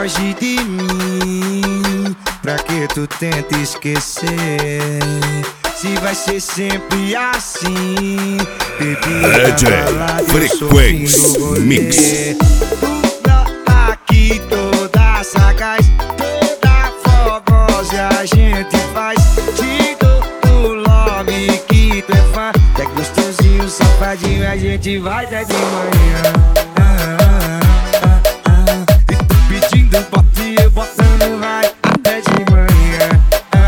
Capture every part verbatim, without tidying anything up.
foge de mim? Pra que tu tenta esquecer? Se vai ser sempre assim, D J Frequency Mix. Toda aqui, toda sagaz, toda fogosa a gente faz. Te dou o love que tu é fã. É gostosinho, safadinho, a gente vai até de manhã. Ah, ah, ah, ah. E tu pedindo bota e eu botando vai até de manhã.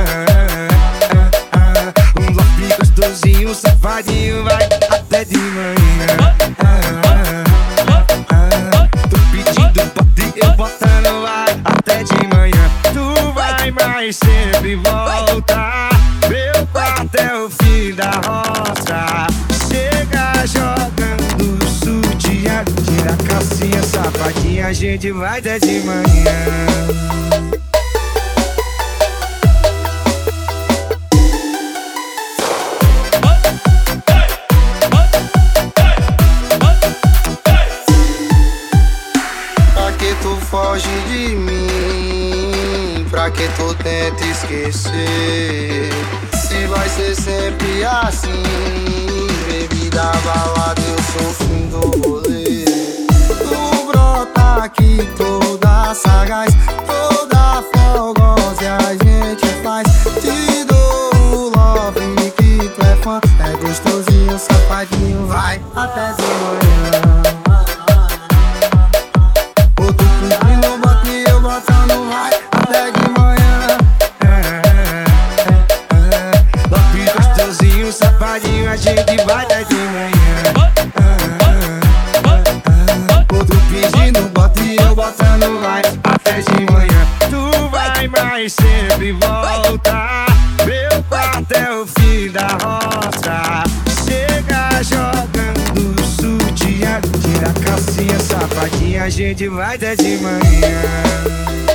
Gostosinho, safadinho, vai até de manhã. Ah, ah, ah, ah. Tô pedindo bota e eu botando vai até de manhã. Tu vai, mas sempre volta. Meu quarto é o fim da roça. Chega jogando sutiã, tira a calcinha, safadinha, a gente vai até de manhã. Foge de mim, pra que tu tenta esquecer? Se vai ser sempre assim, bebida, balada, eu sou o fim do rolê. Tu brota aqui toda sagaz, toda fogosa e a gente faz. Te dou o love que tu é fã, é gostosinho, safadinho, vai até de manhã. Safadinho, a gente vai até de manhã. Outro pedindo bota e eu botando vai até de manhã. Tu vai, mas sempre volta. Meu quarto é o fim da roça. Chega jogando sutiã, tira a calcinha, safadinha, a gente vai até de manhã.